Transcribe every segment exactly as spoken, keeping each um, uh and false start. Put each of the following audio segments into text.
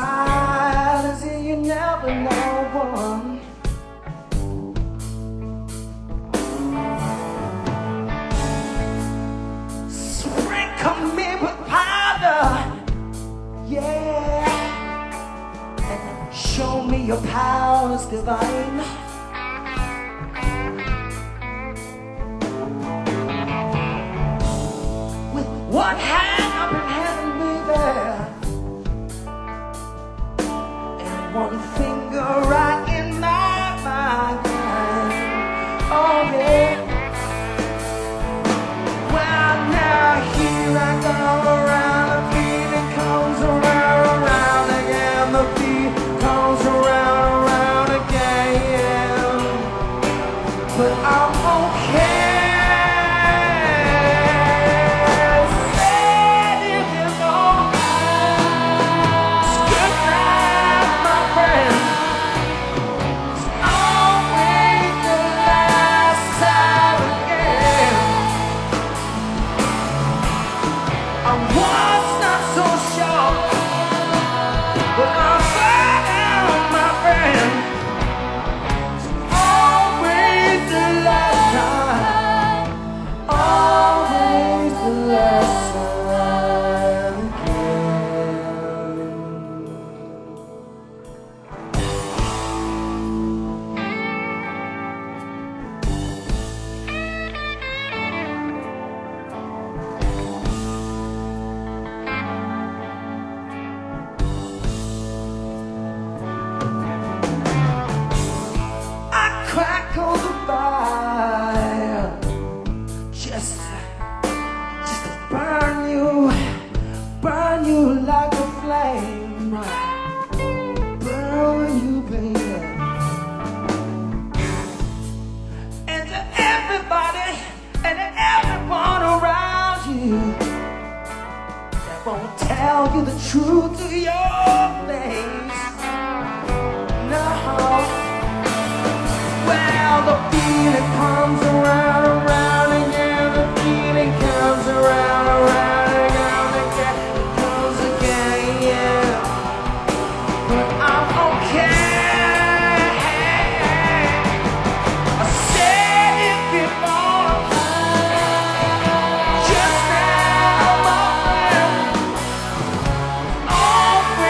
smile as if you never know one. Sprinkle me with powder, yeah, and show me your powers divine. With one hand up in heaven, baby, and one finger right in my mind. Oh yeah. Well now here I go around, the feeling comes around, around again. The beat comes around, around again. But I'm okay. Crackle the fire, just, just to burn you, burn you like a flame, burn you, baby. And to everybody and to everyone around you that won't tell you the truth to your face, no. Well, the feeling comes around, around again. The feeling comes around, around again. Again, it comes again, yeah. But I'm okay. I said if you want, just now, my friend, always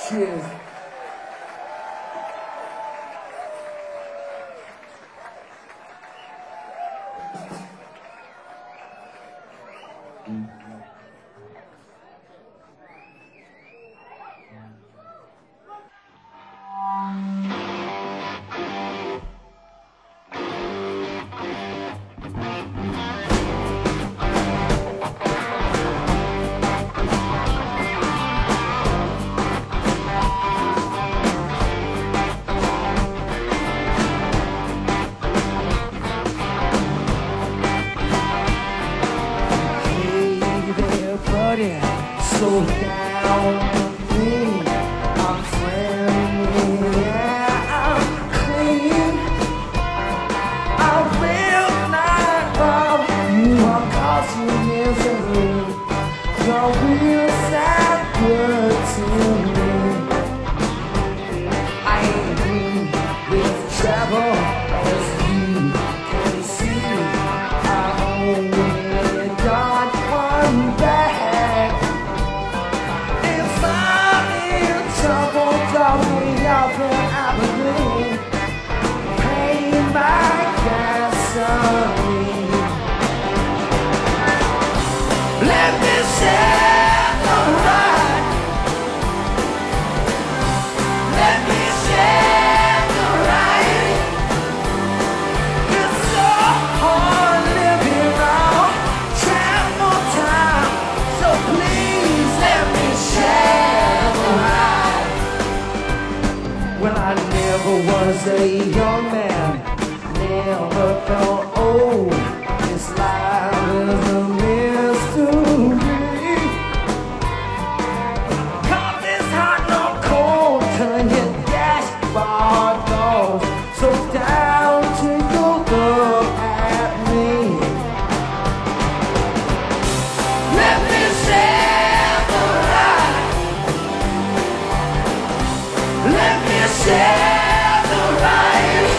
Cheers. Slow down with me. I'm friendly, yeah, I'm clean. I will not rob you, I'll cause you misery. Your wheels sound good to me. I ain't green with trouble, as you can see. I only got one bag. Going up in Abilene, pay my gasoline. Let me share the ride. Let me share the ride. It's so hard living on travel time, so please let me share the ride. Well, I never was a young man, never felt old. This life is a mystery. Cause it's hot, no cold, turn your dashboard goes. So down to your look at me. Let me share the ride. Let me share the ride.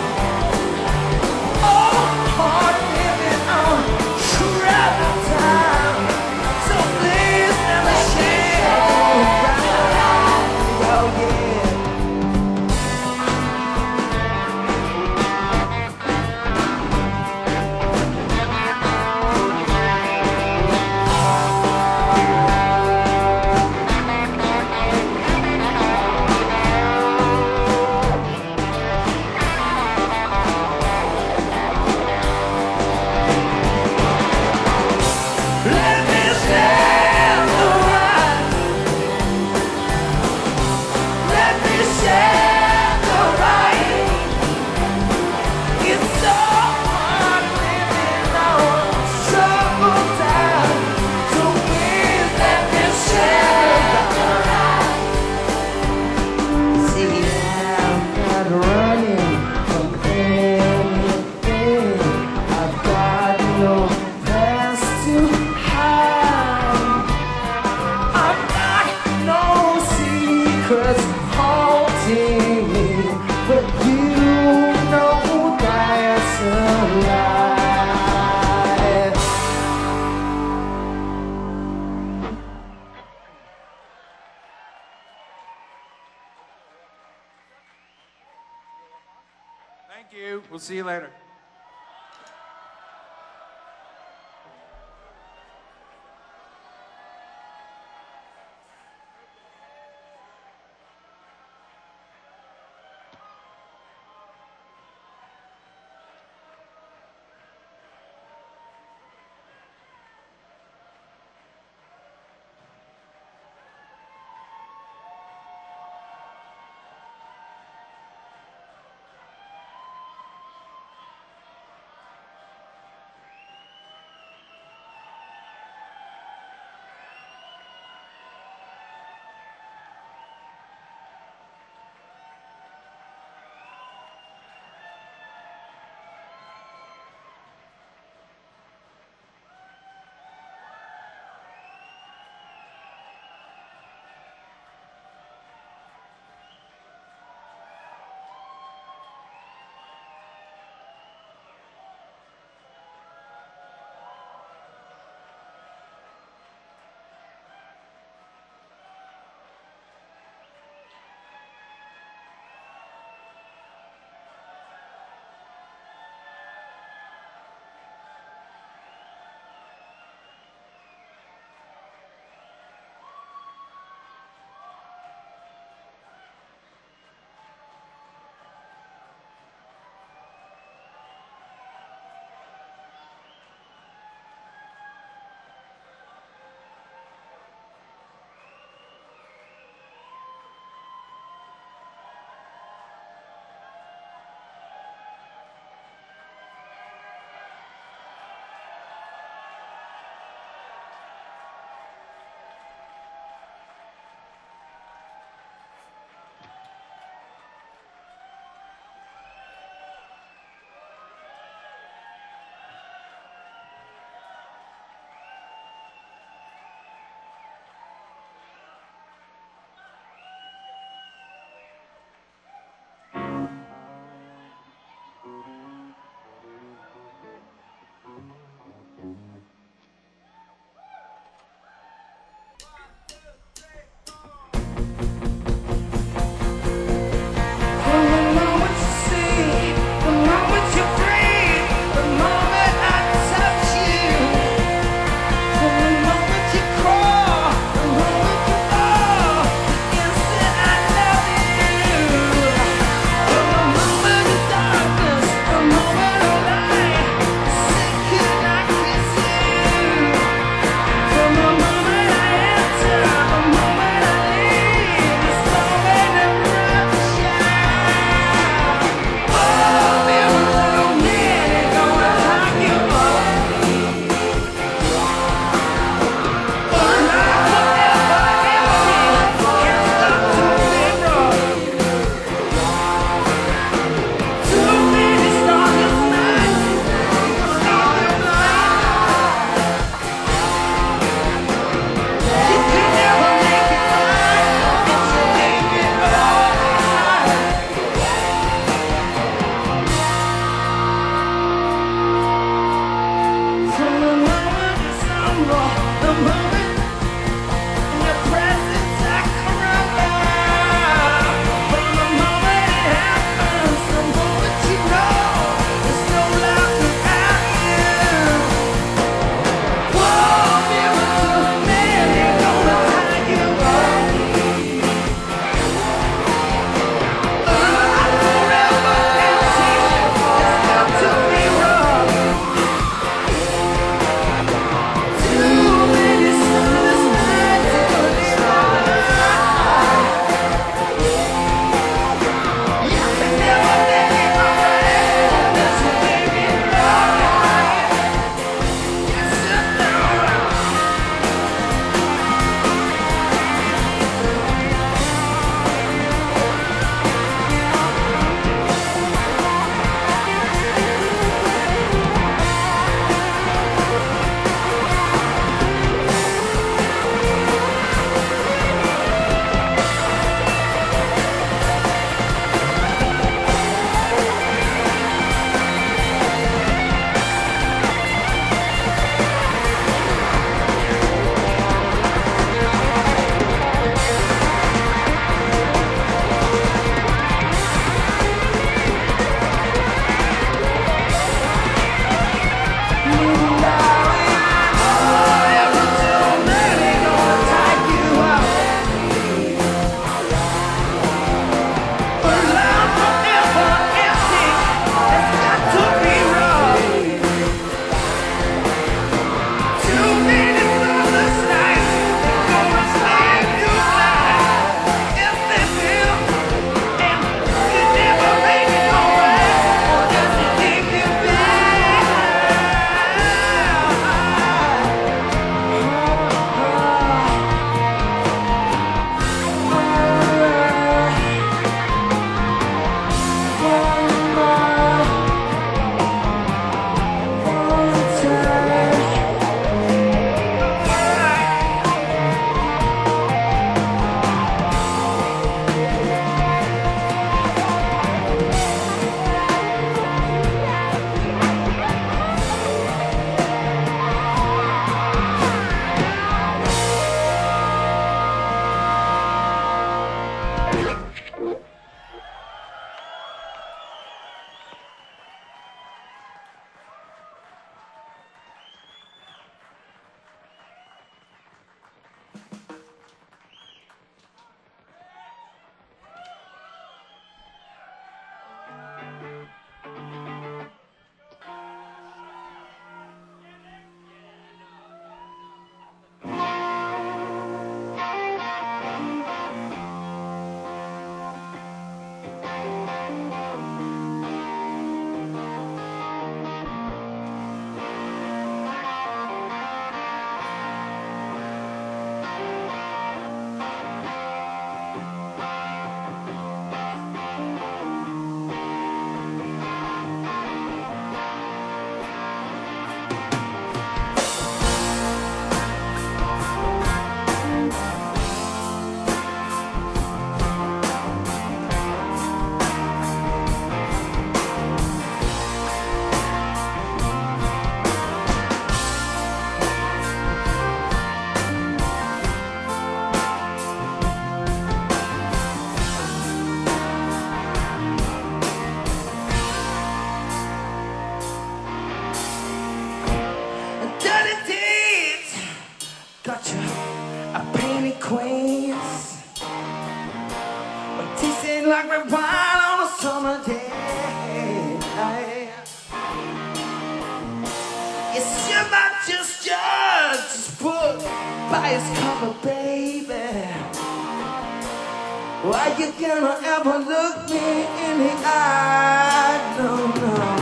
Oh, hard living on travel time. So please let me share the ride. Oh yeah. Let me share the ride. Let me share the ride. It's so hard living on trouble time. So please let me share the ride. See, I'm not running from anything. I've got no past to hide. I've got no secrets haunting me, but you know that's a lie. Thank you. We'll see you later. like red wine on a summer day. Yes, you might just judge his book by his cover, baby. Why you gonna ever look me in the eye? No, no.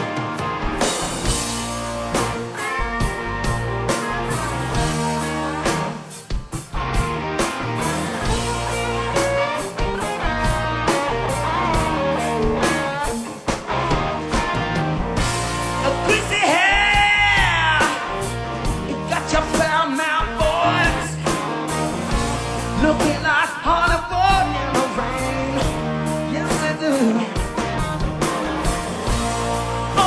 Looking like Hollywood in the rain. Yes, I do.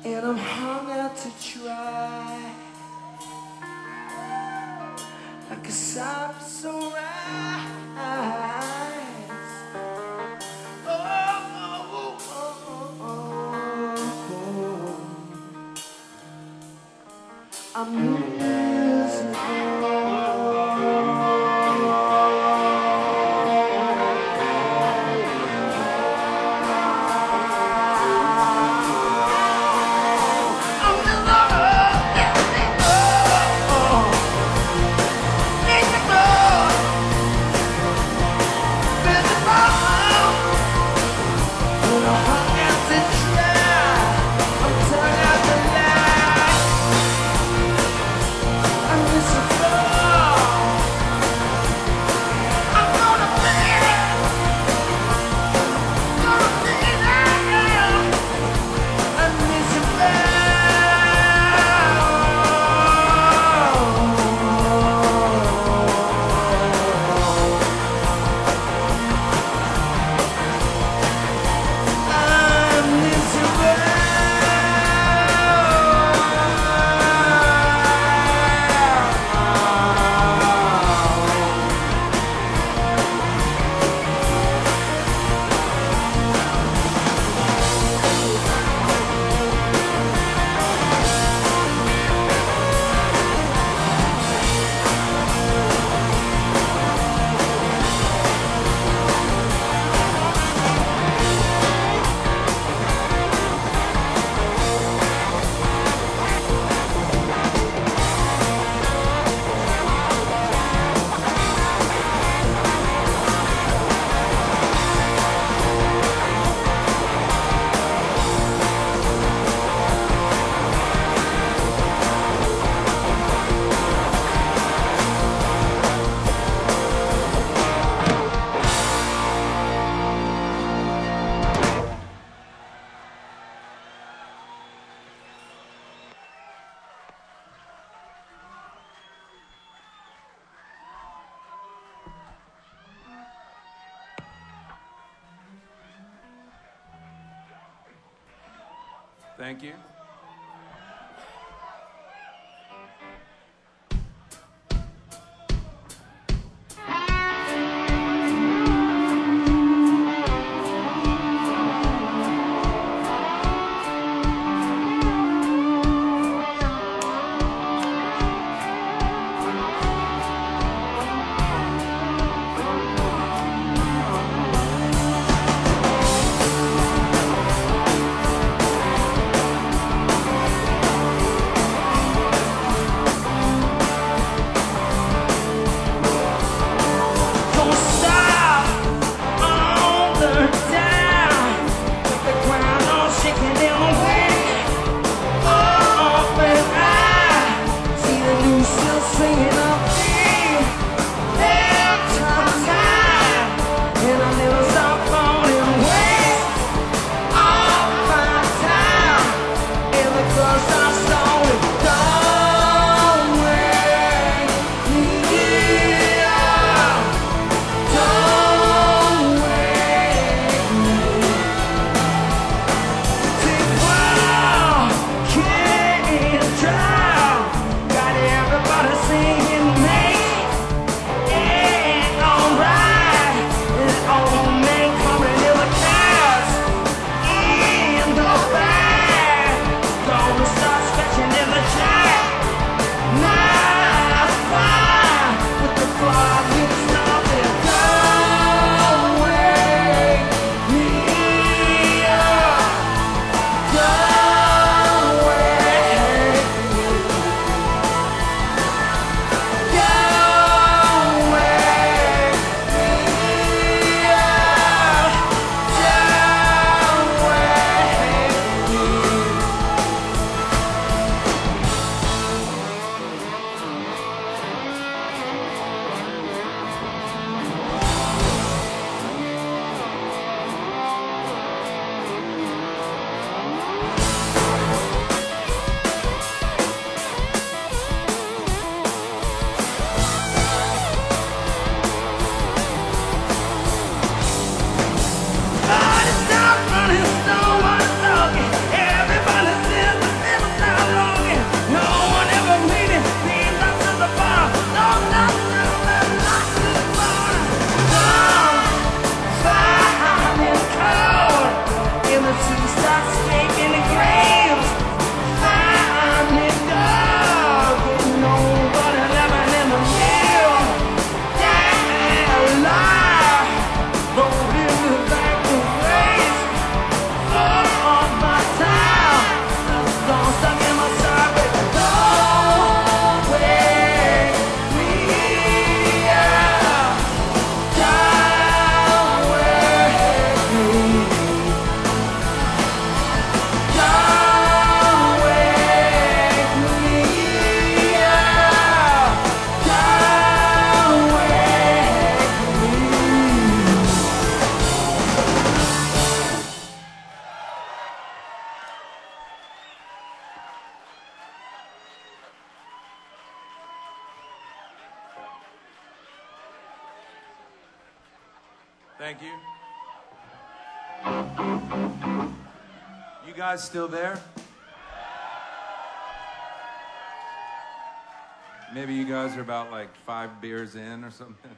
and I'm hung out to dry, like a soft sunrise. Oh, oh, oh, oh, oh. I'm miserable. Thank you. Thank you. You guys still there? Maybe you guys are about like five beers in or something.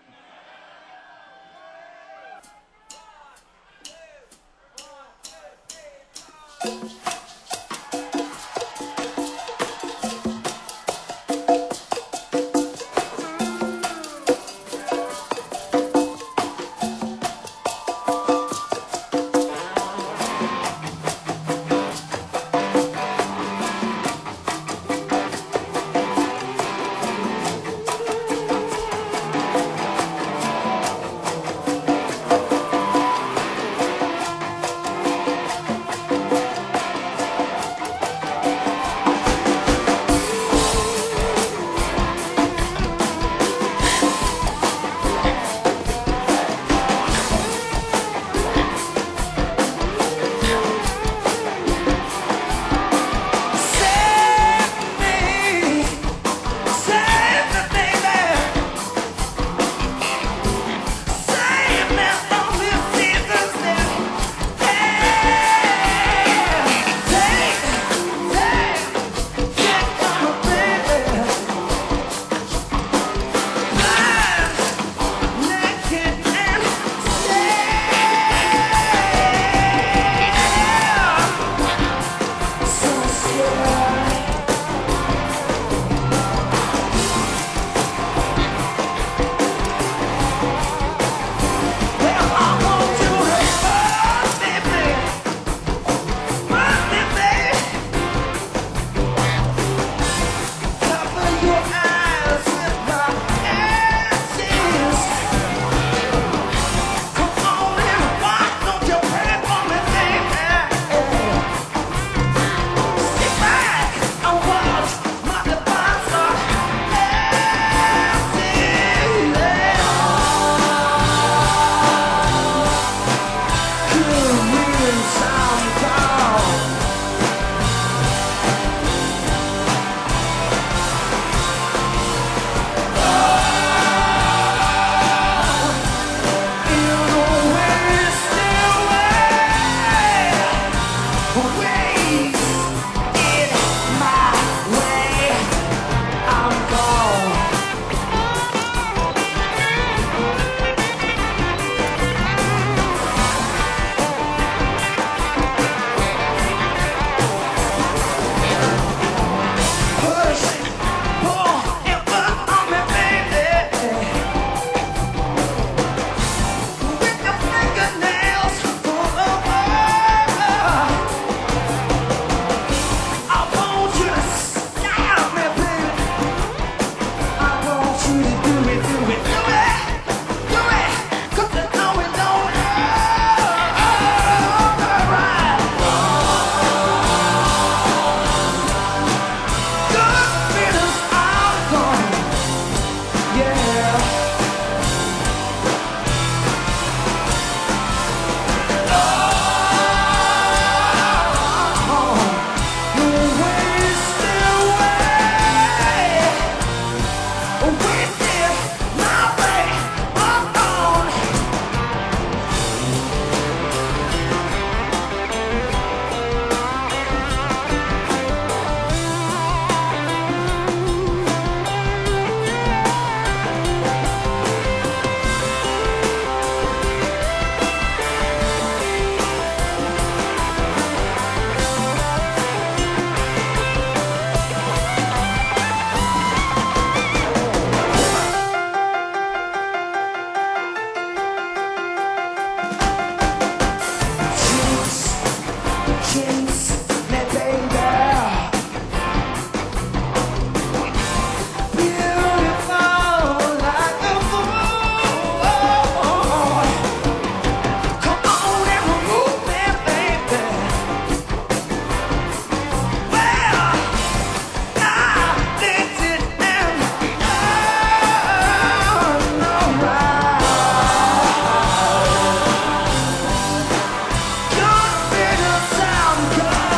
Sound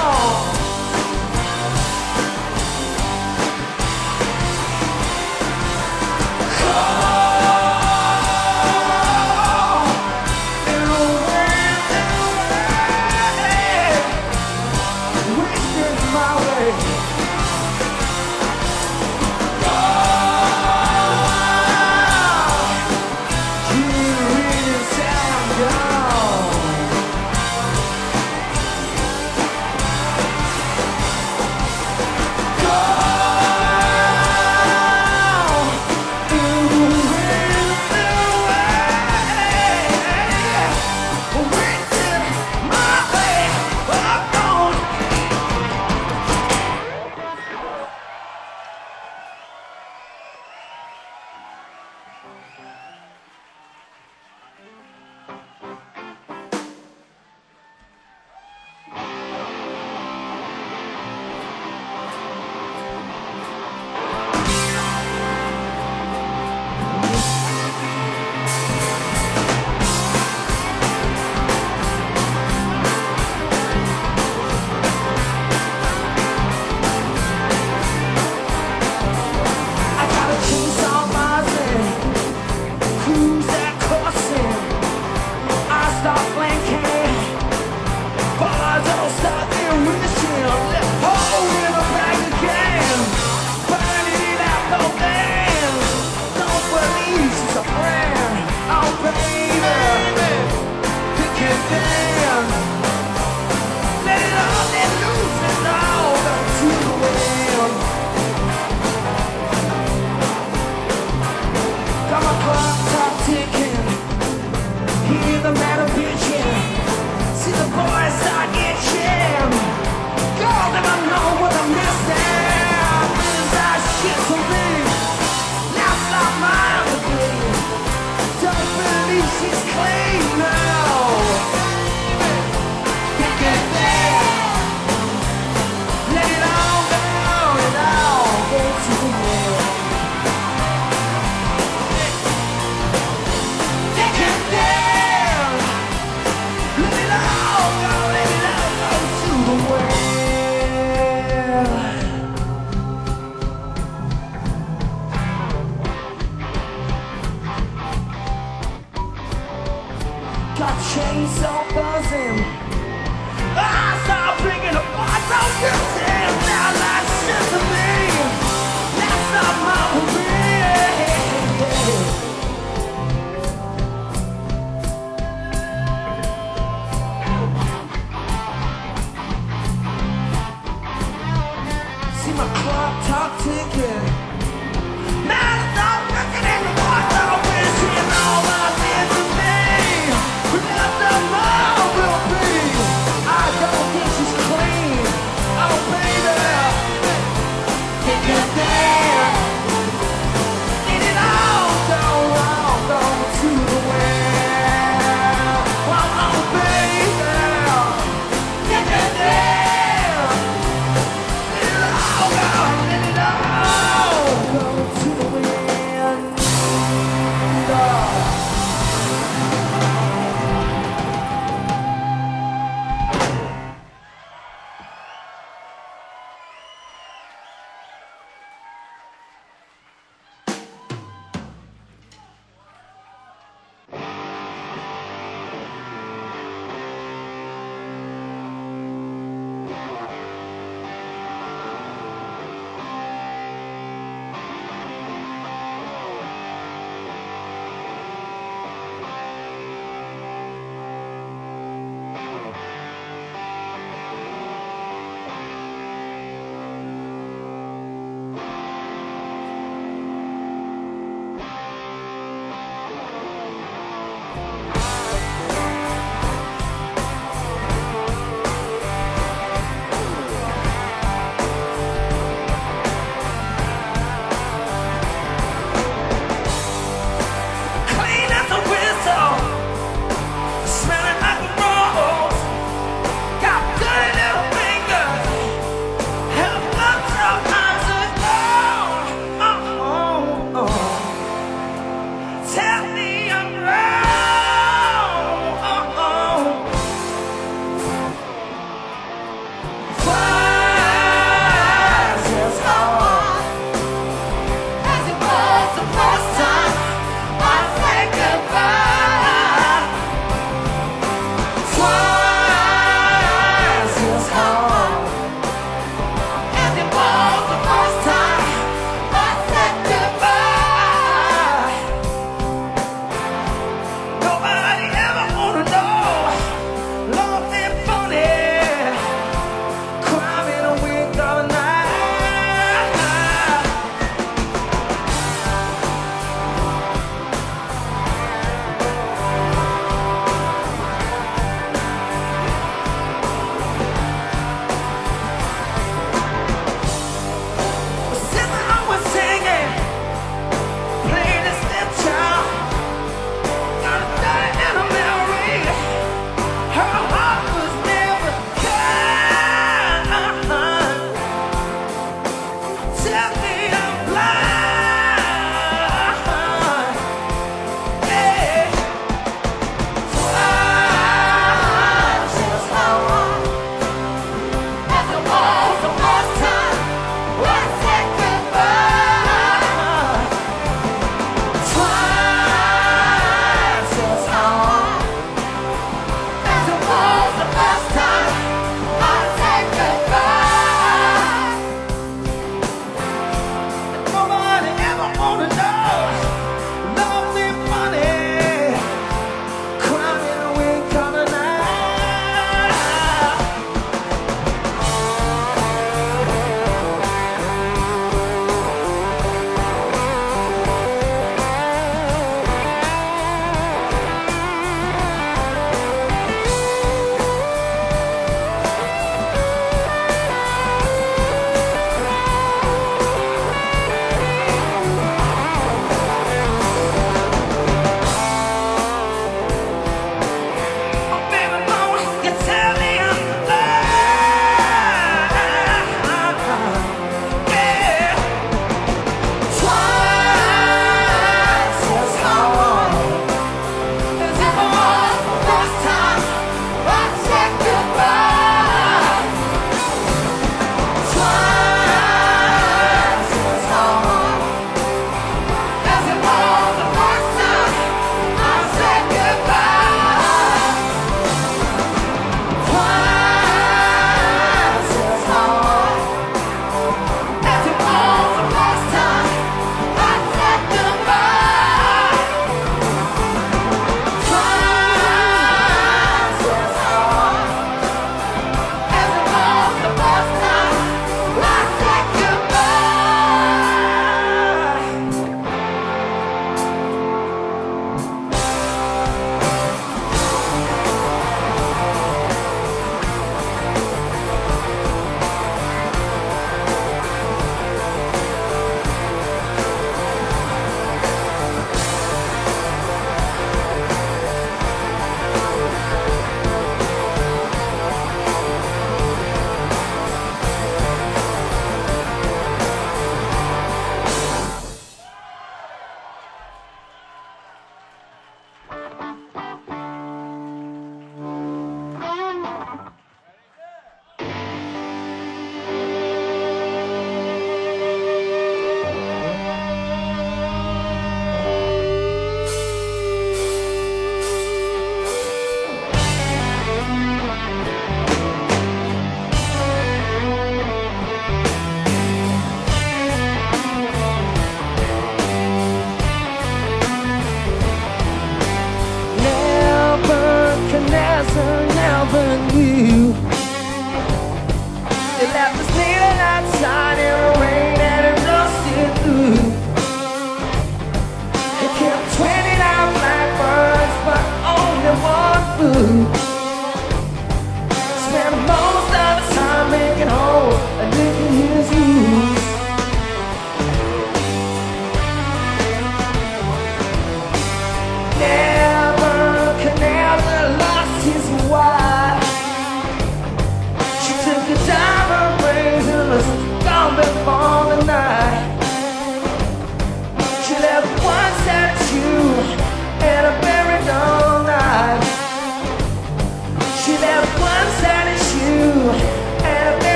ticket. Now it's all looking at the water, wishing all I did to me. But nothing more will be. I don't think she's clean. Oh, baby. Get your dance. Get it all down, all down to the well. Well, oh, baby. Get your dance. Get it all down, get it all.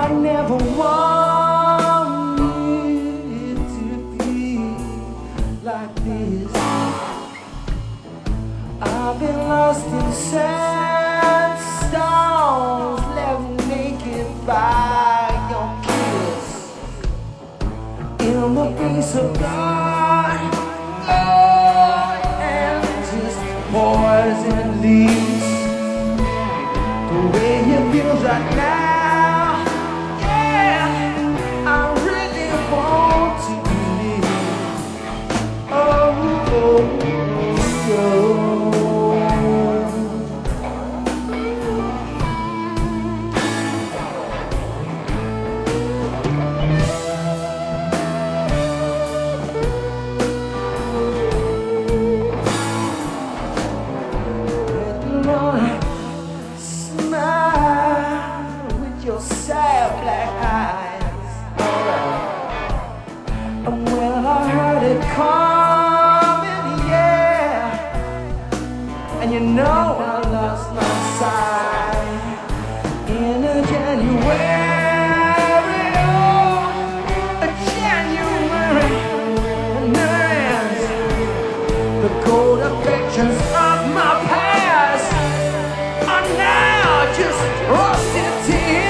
I never wanted to be like this. I've been lost in sandstones, left naked by your kiss. In the face of God, God, and just poison leaves. The way it feels right now, yeah, I really want to believe. Oh, oh, oh, oh. Your sad black eyes. Alright. And when I heard it coming, yeah, and you know I lost my sight in a January, oh, a January night. The cold affections of my past are now just rusted tin.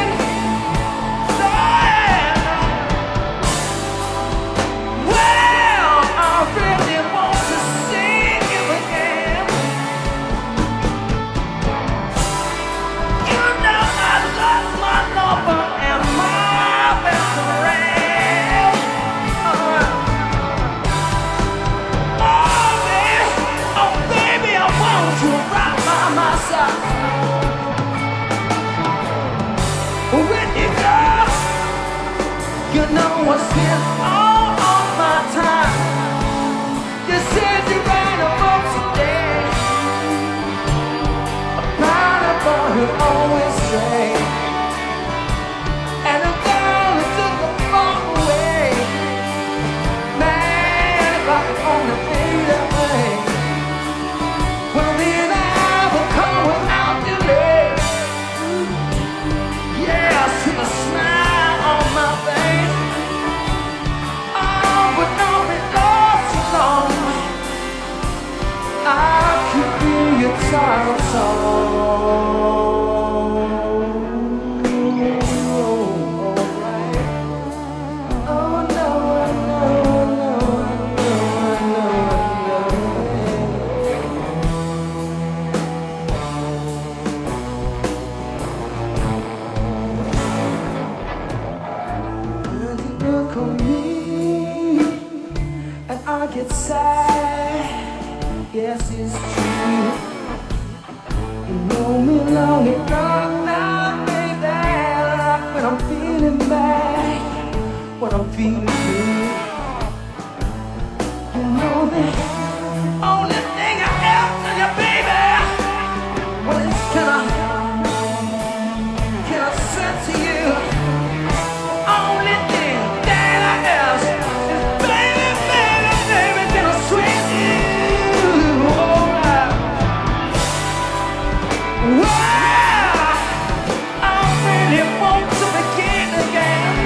You know I spent all of my time. You said you write a book today about a boy who always stray, and a girl who took the far away. Man, if I could only be that way, well then I would come without delay. Yeah, I see a smile on my face. I could be a tired song. Alright. Oh no, no, no, no, no, and you look on me, and I get sad. Yes, it's true. You know me long enough now, baby. When I'm feeling bad, when I'm feeling good, you know the only thing I have for you, baby. Well, it's can I, can I say to you? Only thing that I ask is, baby, baby, baby, can I sweet you? Well, I really want to begin again.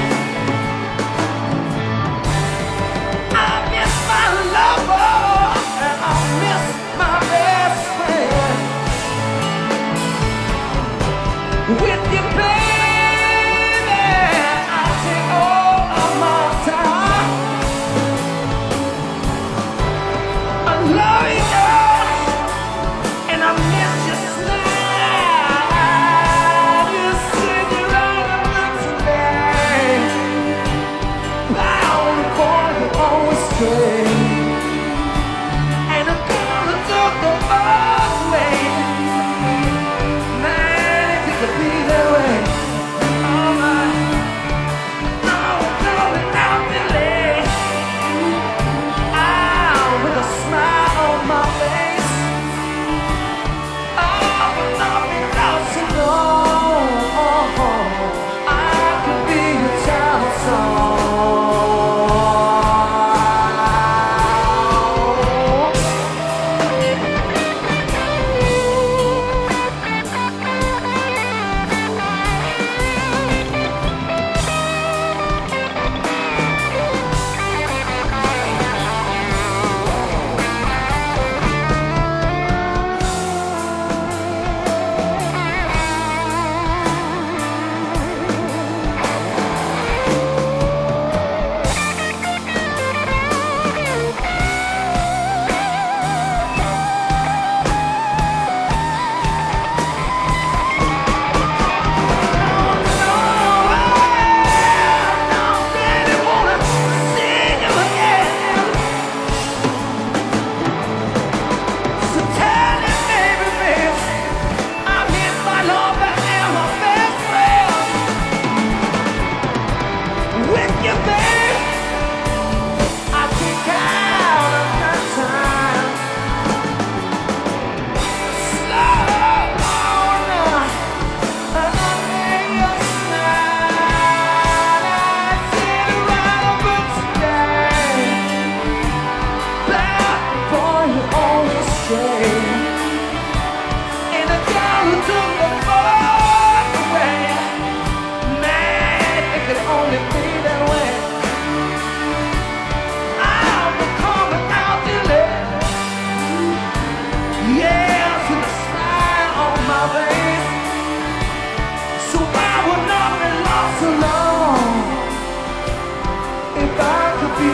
I miss my lover, and I miss my best friend. With you, baby, I take all of my time. I love you, and I miss you slow. And a girl who took the bus away. Man, if you could be there.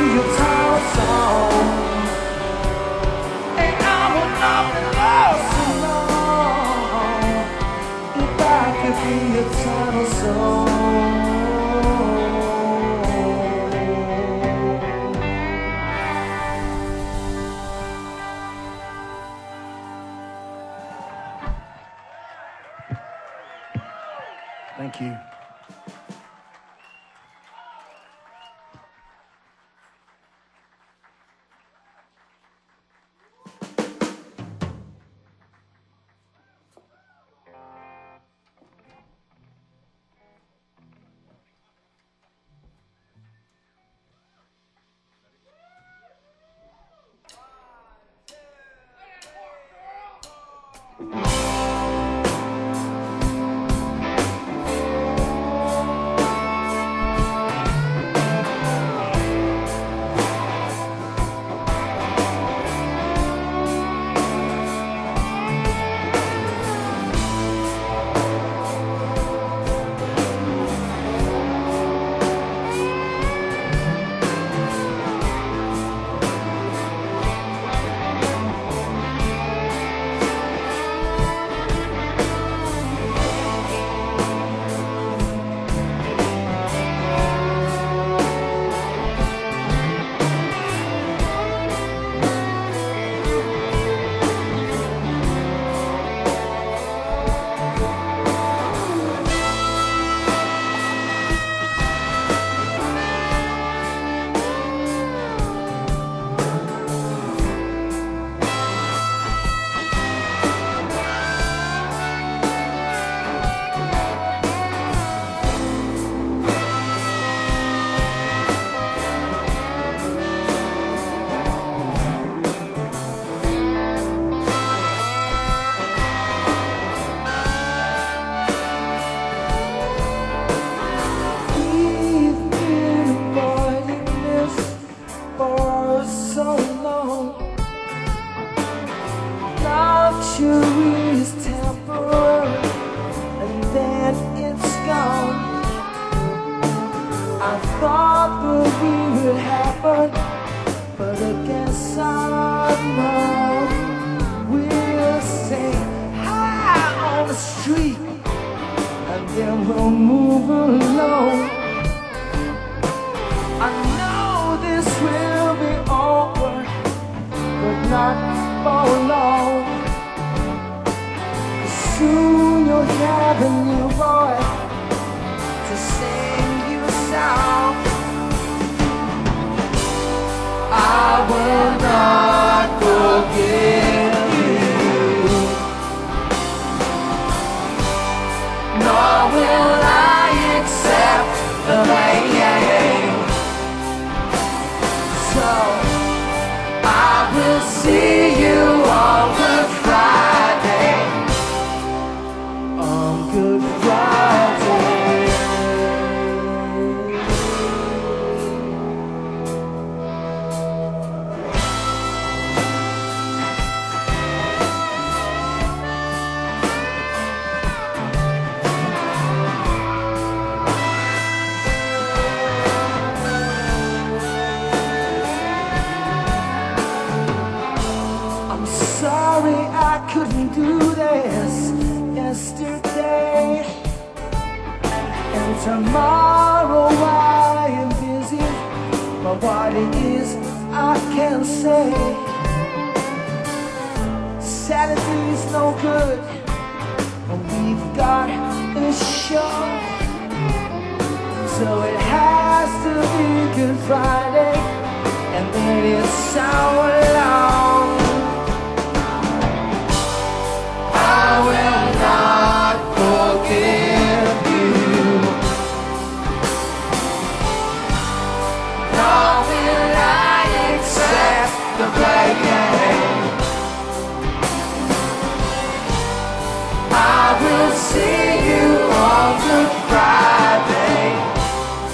your title song. And I would not be lost so long if I could be your title song. Thank you.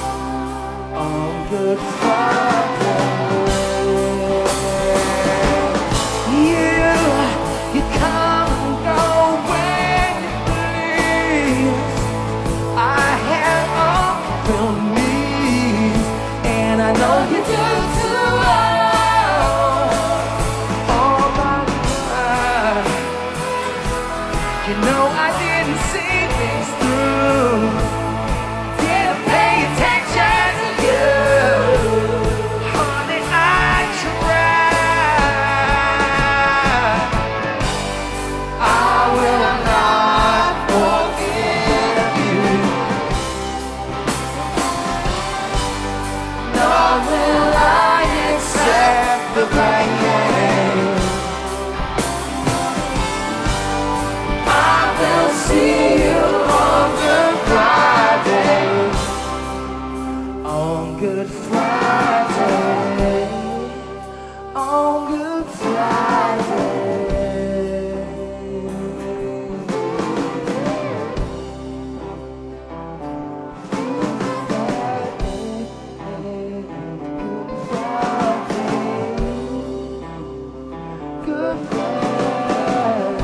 Good Friday. didn't see things through. Didn't pay attention to you. Honey, I tried. I will not forgive you. Nor will I accept the blame. I will see you on Good Friday. On Good Friday. On Good Friday. Good Friday.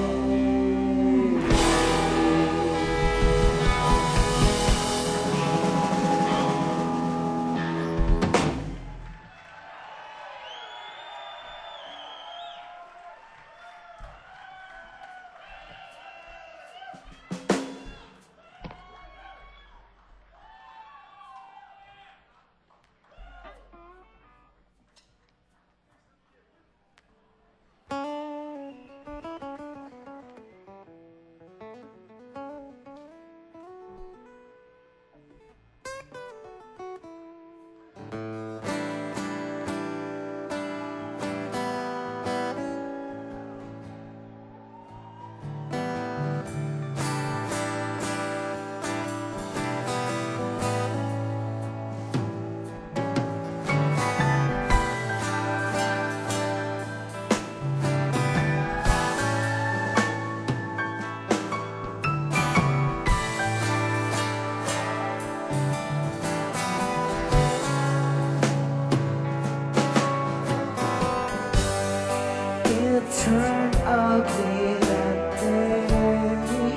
It turned ugly that day.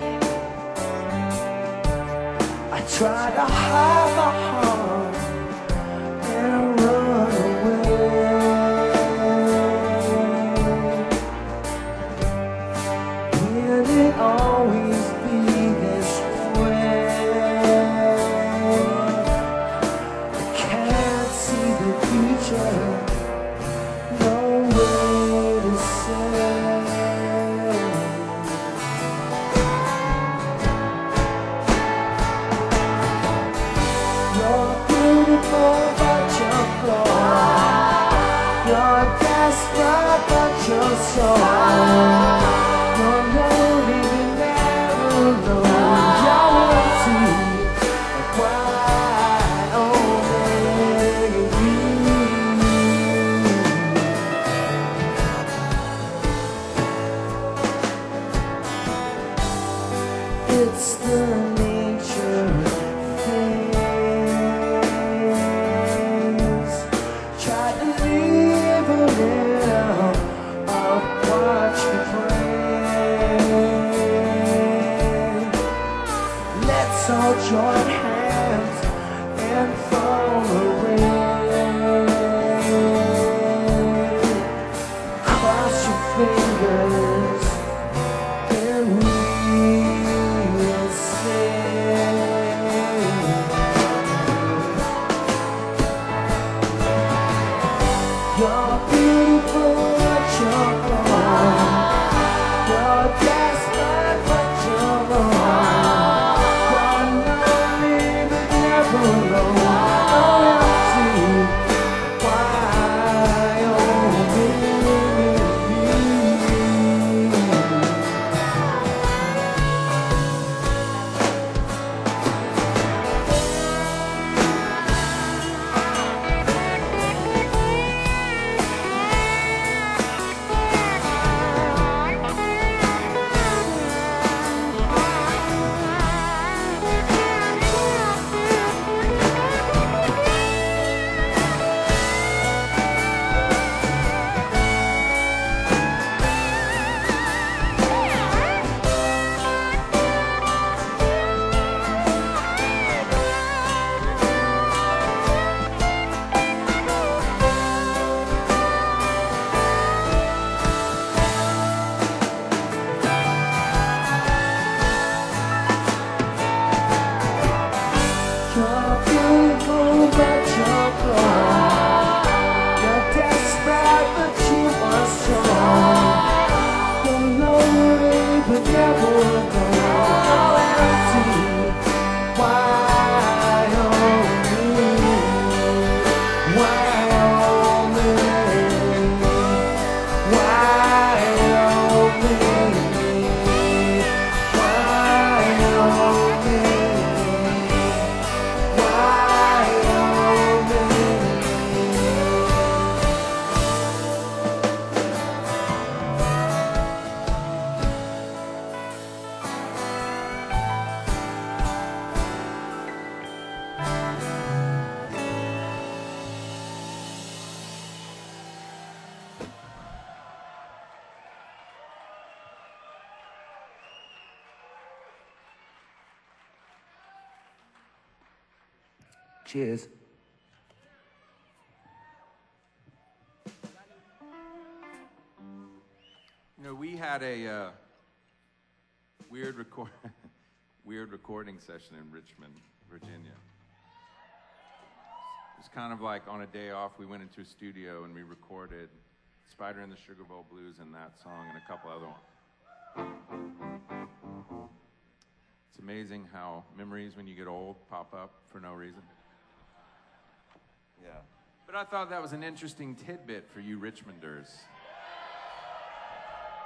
I tried to hide my heart and run away. Will it always be this way? I can't see the future. No way to say. You're beautiful but you're flawed. You're desperate but you're so. You're lonely, you never know. You're empty, why only you? It's the nature of things. Try to live a little, I'll watch you pray. Let's all join hands and fall away. Cross your fingers and we'll sing. You're beautiful but you're gone. You're desperate but you're wrong. You're lonely, Cheers. You know, we had a uh, weird record, weird recording session in Richmond, Virginia. It was kind of like on a day off, we went into a studio and we recorded Spider and the Sugar Bowl Blues and that song and a couple other ones. It's amazing how memories when you get old pop up for no reason. Yeah. But I thought that was an interesting tidbit for you Richmonders.